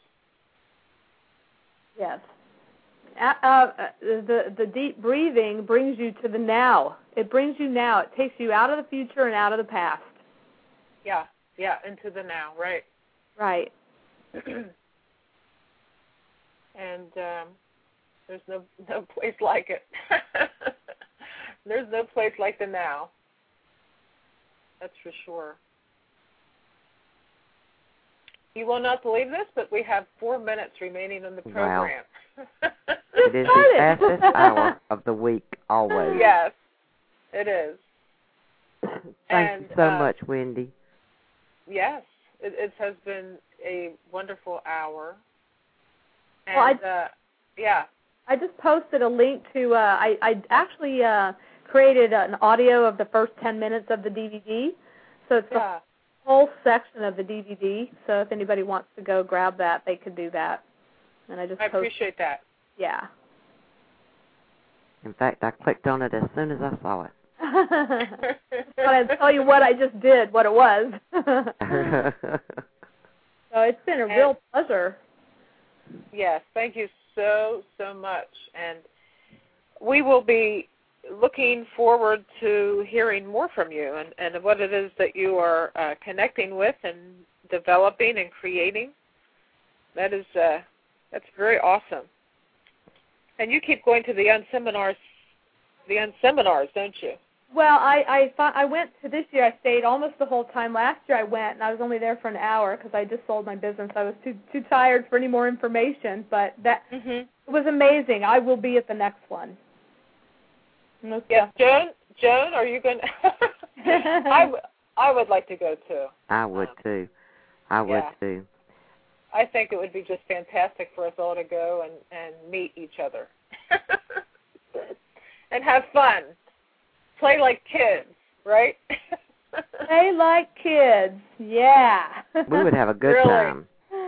Yes. Uh, uh, the the deep breathing brings you to the now. It brings you now. It takes you out of the future and out of the past. Yeah, yeah, into the now, right. Right. And um, there's no no place like it. There's no place like the now. That's for sure. You will not believe this, but we have four minutes remaining in the program. Wow. It is the fastest hour of the week, always. Yes, it is. Thank and, you so uh, much, Wendy. Yes, it, it has been a wonderful hour. And, well, I, uh, yeah. I just posted a link to, uh, I, I actually uh, created an audio of the first ten minutes of the D V D. So it's yeah. a whole section of the D V D. So if anybody wants to go grab that, they could do that. And I just I posted, appreciate that. Yeah. In fact, I clicked on it as soon as I saw it. But I'll tell you what I just did, what it was. So it's been a and, real pleasure. Yes, thank you so, so much. And we will be looking forward to hearing more from you and, and what it is that you are uh, connecting with and developing and creating. That is, uh, that's very awesome. And you keep going to the unseminars, the unseminars, don't you? Well, I I, I went to this year. I stayed almost the whole time. Last year I went, and I was only there for an hour because I just sold my business. I was too too tired for any more information. But that mm-hmm. it was amazing. I will be at the next one. Yes, yeah. Joan. Joan, are you going? I w- I would like to go too. I would too. I would yeah. too. I think it would be just fantastic for us all to go and, and meet each other and have fun. Play like kids, right? Play like kids, yeah. We would have a good really? time.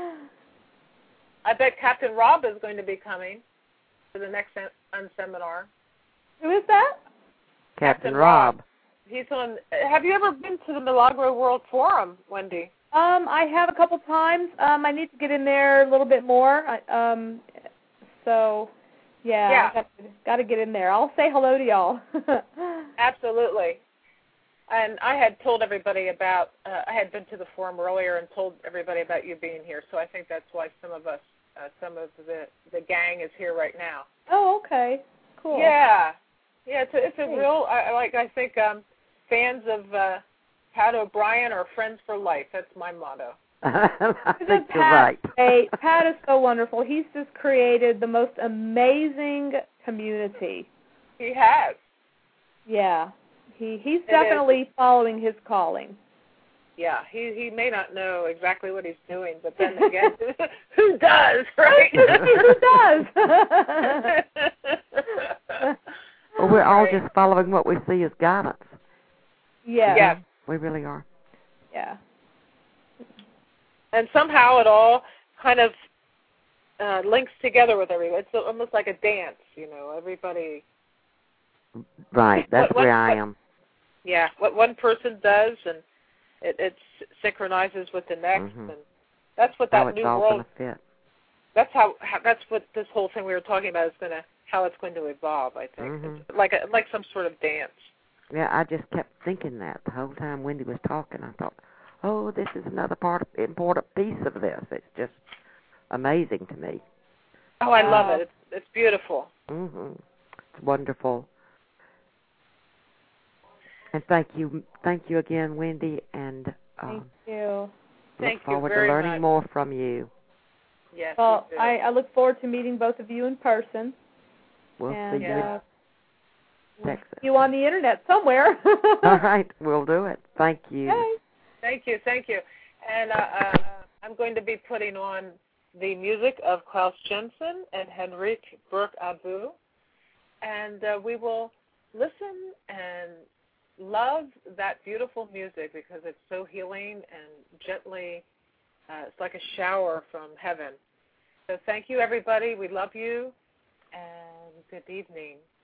I bet Captain Rob is going to be coming to the next unseminar. Who is that? Captain, Captain Rob. Rob. He's on. Have you ever been to the Milagro World Forum, Wendy? Um, I have a couple times. Um, I need to get in there a little bit more. I, um, so. Yeah, yeah. got, got to get in there. I'll say hello to y'all. Absolutely. And I had told everybody about, uh, I had been to the forum earlier and told everybody about you being here, so I think that's why some of us, uh, some of the, the gang is here right now. Oh, okay. Cool. Yeah. Yeah, it's a, it's a Great. real, I, like I think um, fans of uh, Pat O'Brien are friends for life. That's my motto. I think Pat, you're right. hey, Pat is so wonderful. He's just created the most amazing community. He has. Yeah. He he's It definitely is. following his calling. Yeah, he he may not know exactly what he's doing, but then again, who does, right? Who does? Well, we're all right. just following what we see as guidance. Yeah. Yeah. We really are. Yeah. And somehow it all kind of uh, links together with everybody. It's almost like a dance, you know. Everybody. Right. That's what, what, where I what, am. Yeah. What one person does, and it, it synchronizes with the next, Mm-hmm. and that's what that how it's new all world. gonna fit. That's how, how. That's what this whole thing we were talking about is going to. How it's going to evolve. I think Mm-hmm. it's like a, like some sort of dance. Yeah, I just kept thinking that the whole time Wendy was talking. I thought, oh, this is another part, important piece of this. It's just amazing to me. Oh, I love Wow. it. It's it's beautiful. Mhm. It's wonderful. And thank you, thank you again, Wendy. And Thank um, you. look Thank you forward very to learning much. more from you. Yes. Well, we do. I, I look forward to meeting both of you in person. We'll and, see you Yeah. uh, in Texas. you on the internet somewhere. All right, we'll do it. Thank you. Okay. Thank you, thank you. And uh, uh, I'm going to be putting on the music of Klaus Jensen and Henrik Burke Abu, and uh, we will listen and love that beautiful music because it's so healing and gently, uh, it's like a shower from heaven. So thank you, everybody. We love you, and good evening.